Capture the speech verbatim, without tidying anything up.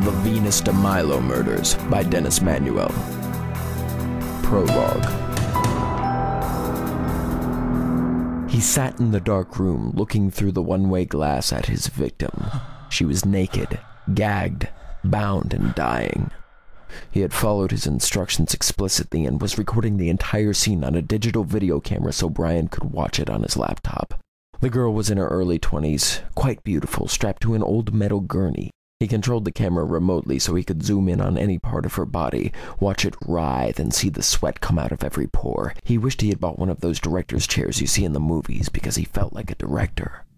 The Venus de Milo Murders by Dennis Manuel. Prologue. He sat in the dark room, looking through the one-way glass at his victim. She was naked, gagged, bound, and dying. He had followed his instructions explicitly and was recording the entire scene on a digital video camera so Brian could watch it on his laptop. The girl was in her early twenties, quite beautiful, strapped to an old metal gurney. He controlled the camera remotely so he could zoom in on any part of her body, watch it writhe, and see the sweat come out of every pore. He wished he had bought one of those director's chairs you see in the movies because he felt like a director.